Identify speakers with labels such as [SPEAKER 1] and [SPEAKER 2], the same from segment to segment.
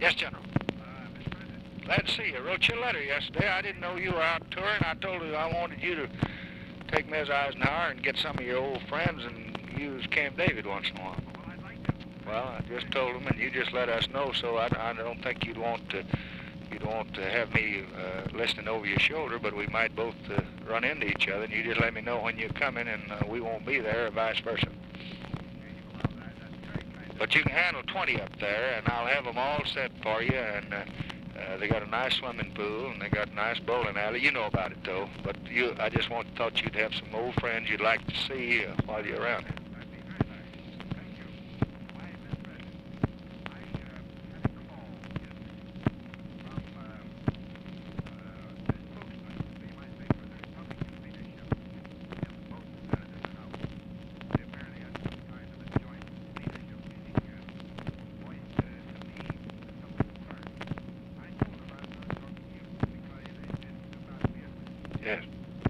[SPEAKER 1] Yes, General. Glad to see you. I wrote you a letter yesterday. I didn't know you were out touring. I told you I wanted you to take me as Eisenhower and get some of your old friends and use Camp David once in a while. Well, I just told them, and you just let us know, so I don't think you'd want to have me listening over your shoulder, but we might both run into each other, and you just let me know when you're coming, and we won't be there, or vice versa. But you can handle 20 up there, and I'll have them all set for you, and they got a nice swimming pool, and they got a nice bowling alley. You know about it, though. But I just thought you'd have some old friends you'd like to see while you're around here. Yes.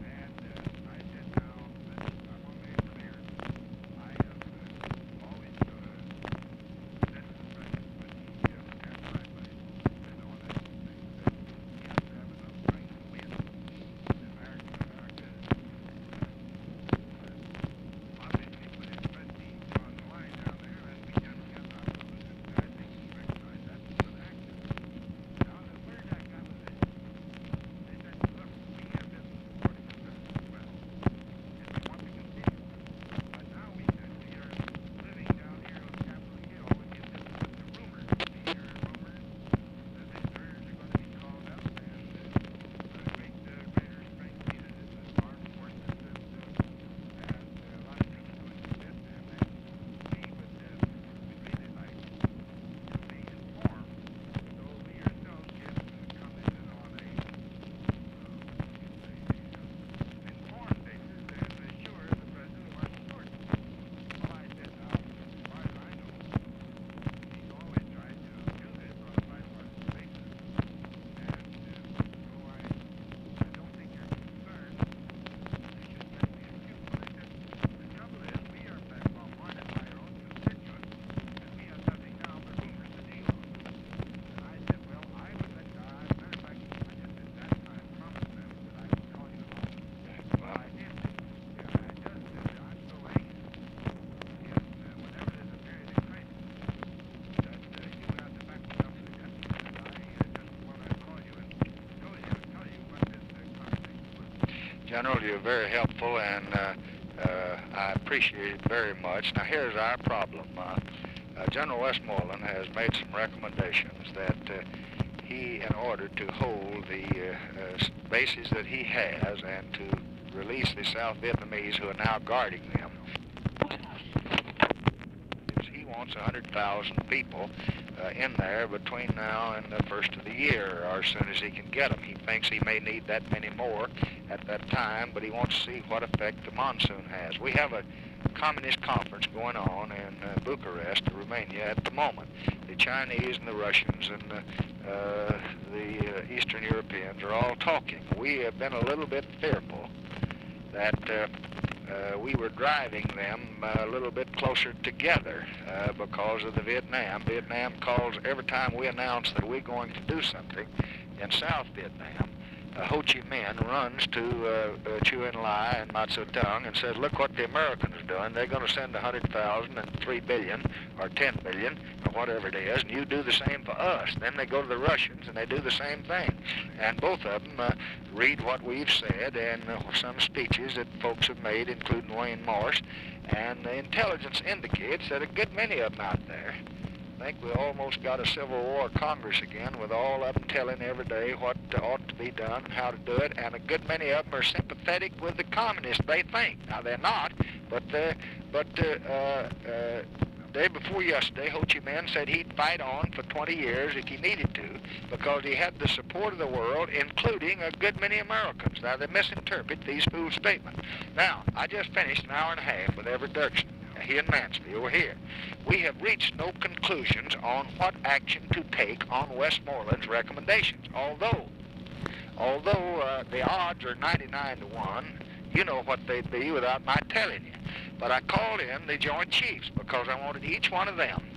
[SPEAKER 1] General, you're very helpful, and I appreciate it very much. Now, here's our problem. General Westmoreland has made some recommendations that he, in order to hold the bases that he has and to release the South Vietnamese who are now guarding them, he wants 100,000 people in there between now and the first of the year, or as soon as he can get them. He thinks he may need that many more at that time, but he wants to see what effect the monsoon has. We have a communist conference going on in Bucharest, Romania, at the moment. The Chinese and the Russians and the Eastern Europeans are all talking. We have been a little bit fearful that we were driving them a little bit closer together because of the Vietnam. Vietnam calls every time we announce that we're going to do something in South Vietnam. Ho Chi Minh runs to Chu Enlai and Mao Zedong and says, look what the Americans are doing. They're going to send 100,000 and 3 billion or 10 billion or whatever it is, and you do the same for us. Then they go to the Russians and they do the same thing. And both of them read what we've said and some speeches that folks have made, including Wayne Morse. And the intelligence indicates that a good many of them out there think we almost got a Civil War Congress again, with all of them telling every day what ought to be done and how to do it, and a good many of them are sympathetic with the communists, they think. Now, they're not, but day before yesterday, Ho Chi Minh said he'd fight on for 20 years if he needed to, because he had the support of the world, including a good many Americans. Now, they misinterpret these fool statements. Now, I just finished an hour and a half with Everett Dirksen. He and Mansfield were here. We have reached no conclusions on what action to take on Westmoreland's recommendations. Although the odds are 99 to 1, you know what they'd be without my telling you. But I called in the Joint Chiefs because I wanted each one of them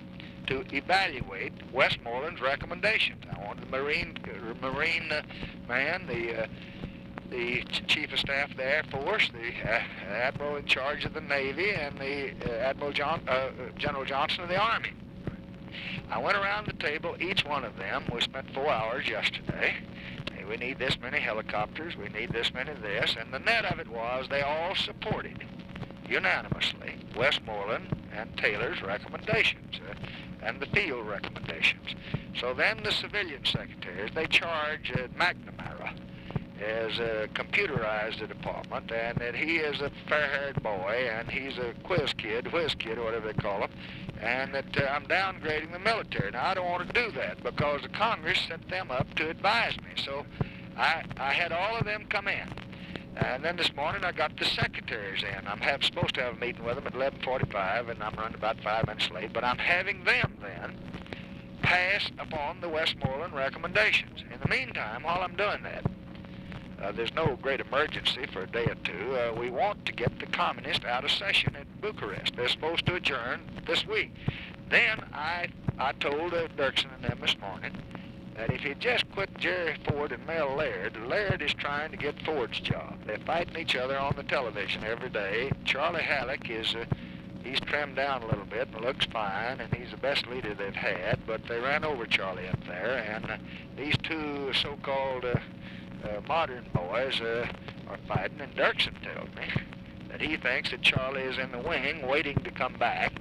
[SPEAKER 1] to evaluate Westmoreland's recommendations. I wanted the Marine man, the Chief of Staff of the Air Force, the Admiral in charge of the Navy, and the General Johnson of the Army. I went around the table, each one of them. We spent 4 hours yesterday. Hey, we need this many helicopters, we need this many this, and the net of it was they all supported unanimously Westmoreland and Taylor's recommendations and the field recommendations. So then the civilian secretaries, they charge McNamara as computerized the department, and that he is a fair-haired boy, and he's a whiz kid, or whatever they call him, and that I'm downgrading the military. Now, I don't want to do that because the Congress set them up to advise me. So I had all of them come in. And then this morning I got the secretaries in. I'm supposed to have a meeting with them at 11:45, and I'm running about 5 minutes late, but I'm having them then pass upon the Westmoreland recommendations. In the meantime, while I'm doing that, there's no great emergency for a day or two. We want to get the communists out of session at Bucharest. They're supposed to adjourn this week. Then I told Dirksen and them this morning that if you just quit Jerry Ford and Mel Laird, Laird is trying to get Ford's job. They're fighting each other on the television every day. Charlie Halleck is, he's trimmed down a little bit and looks fine, and he's the best leader they've had, but they ran over Charlie up there, and these two so-called modern boys are fighting, and Dirksen tells me that he thinks that Charlie is in the wing waiting to come back.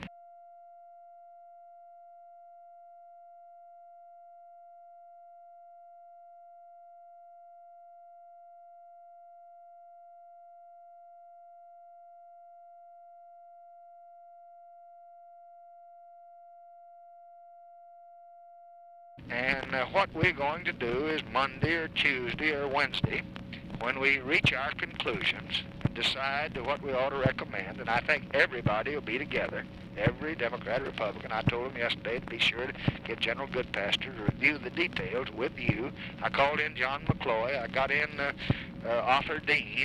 [SPEAKER 1] And what we're going to do is Monday or Tuesday or Wednesday, when we reach our conclusions, decide what we ought to recommend, and I think everybody will be together, every Democrat, Republican. I told them yesterday to be sure to get General Goodpaster to review the details with you. I called in John McCloy. I got in Arthur Dean.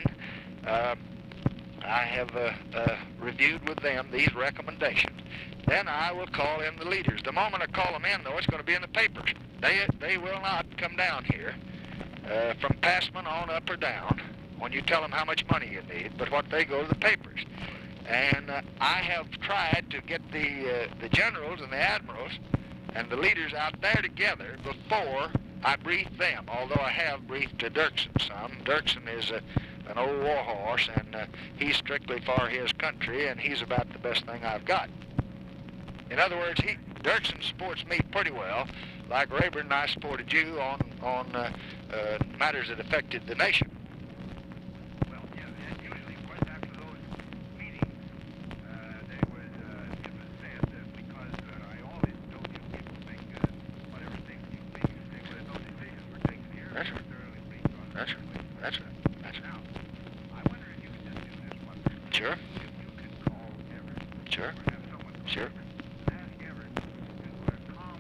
[SPEAKER 1] I have reviewed with them these recommendations. Then I will call in the leaders. The moment I call them in, though, it's going to be in the papers. They will not come down here from Passman on up or down when you tell them how much money you need, but what they go to the papers. And I have tried to get the generals and the admirals and the leaders out there together before I brief them, although I have briefed Dirksen some. Dirksen is an old war horse, and he's strictly for his country, and he's about the best thing I've got. In other words, Dirksen supports me pretty well, like Rayburn and I supported you on matters that affected the nation.
[SPEAKER 2] Well, yeah, and usually, of course, after those meetings, they would, it was said that because I always told you people think whatever things you think that those decisions were taken here.
[SPEAKER 1] That's right.
[SPEAKER 2] Thoroughly briefed on.
[SPEAKER 1] That's right. That's right. That's right.
[SPEAKER 2] Now, I wonder if you could just do this one.
[SPEAKER 1] Sure.
[SPEAKER 2] If you could call Everett.
[SPEAKER 1] Sure.
[SPEAKER 2] Or have someone call
[SPEAKER 1] Sure.
[SPEAKER 2] Everett. Ask Everett to calm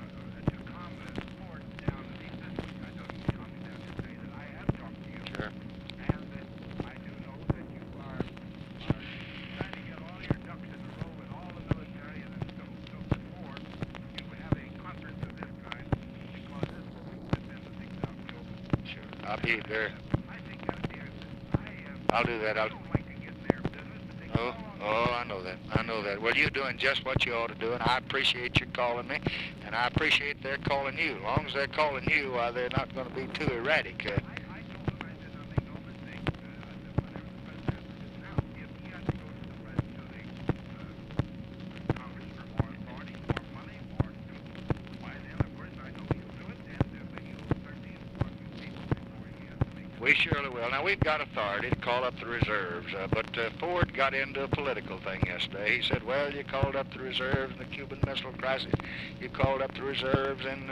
[SPEAKER 2] Ford down. He says, I don't calm me down to say that I have talked to you.
[SPEAKER 1] Sure.
[SPEAKER 2] And that I do know that you are trying to get all your ducks in a row in all the military, and so before you have a conference of this kind, because this will put the things out in the open.
[SPEAKER 1] Sure. I'll be there.
[SPEAKER 2] I think that'd be
[SPEAKER 1] I'll do that.
[SPEAKER 2] I don't like to get in their business, but they
[SPEAKER 1] Oh,
[SPEAKER 2] call
[SPEAKER 1] I know that. I know that. Well, you're doing just what you ought to do, and I appreciate you calling me, and I appreciate their calling you. As long as they're calling you, they're not going to be too erratic.
[SPEAKER 2] I told them, I said, I'll make no mistake, whenever the president is now, if he has to go to the president, to the Congress for more authority, more money, more troops, why then, of course, I know he'll do it, and he'll certainly inform you people before he has to make
[SPEAKER 1] We surely will. Now, we've got authority to call up the reserves, but Ford got into a political thing yesterday. He said, well, you called up the reserves in the Cuban Missile Crisis. You called up the reserves in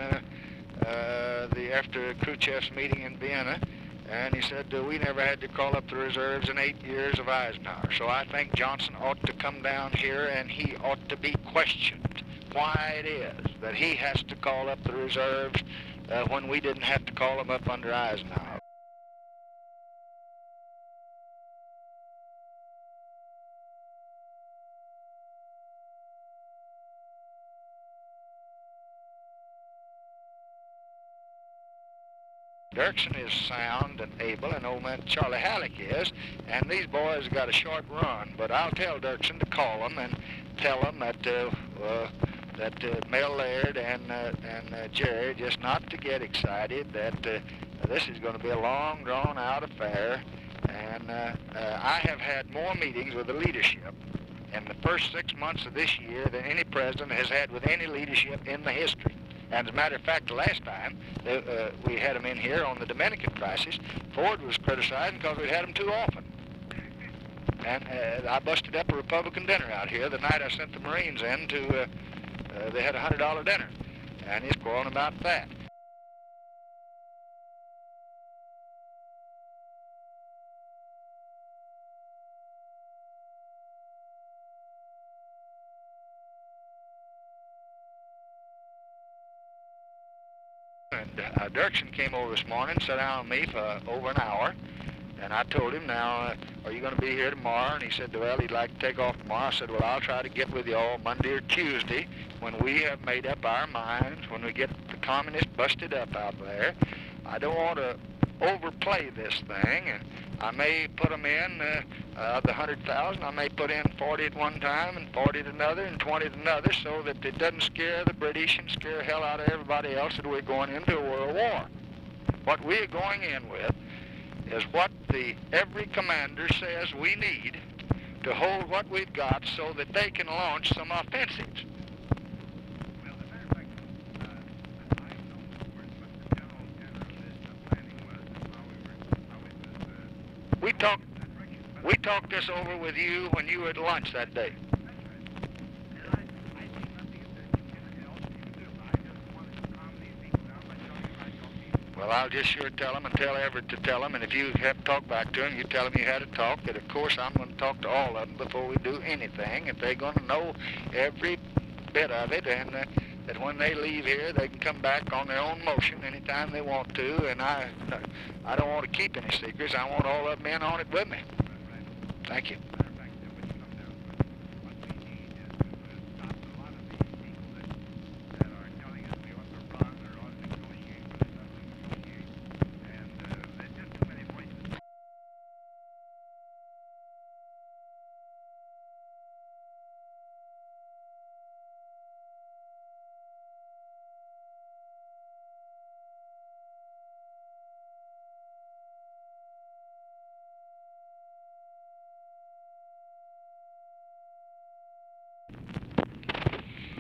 [SPEAKER 1] after Khrushchev's meeting in Vienna. And he said, we never had to call up the reserves in 8 years of Eisenhower. So I think Johnson ought to come down here, and he ought to be questioned why it is that he has to call up the reserves when we didn't have to call them up under Eisenhower. Dirksen is sound and able, and old man Charlie Halleck is, and these boys have got a short run. But I'll tell Dirksen to call them and tell them that Mel Laird and Jerry just not to get excited, that this is going to be a long, drawn-out affair. And I have had more meetings with the leadership in the first 6 months of this year than any president has had with any leadership in the history. And as a matter of fact, the last time we had them in here on the Dominican crisis, Ford was criticizing because we had them too often. And I busted up a Republican dinner out here the night I sent the Marines in to, they had a $100 dinner. And he's quarreling about that. And Dirksen came over this morning, sat down with me for over an hour, and I told him, now, are you going to be here tomorrow? And he said, well, he'd like to take off tomorrow. I said, well, I'll try to get with you all Monday or Tuesday when we have made up our minds, when we get the communists busted up out there. I don't want to overplay this thing, and I may put them in, the 100,000, I may put in 40 at one time and 40 at another and 20 at another, so that it doesn't scare the British and scare the hell out of everybody else that we're going into a world war. What we're going in with is what every commander says we need to hold what we've got so that they can launch some offensives.
[SPEAKER 2] Well, as a matter of fact, I know, of course, what the general tenor of this planning was and how it was,
[SPEAKER 1] We talked this over with you when you were at lunch that day.
[SPEAKER 2] That's right. And I see nothing that you can help you do. I just wanted to calm these people down by telling them how your people.
[SPEAKER 1] Well, I'll just sure tell them and tell Everett to tell them, and if you have to talk back to them, you tell them you had a talk, that of course I'm going to talk to all of them before we do anything, if they're going to know every bit of it, and that when they leave here, they can come back on their own motion anytime they want to, and I don't want to keep any secrets. I want all of them in on it with me. Thank you.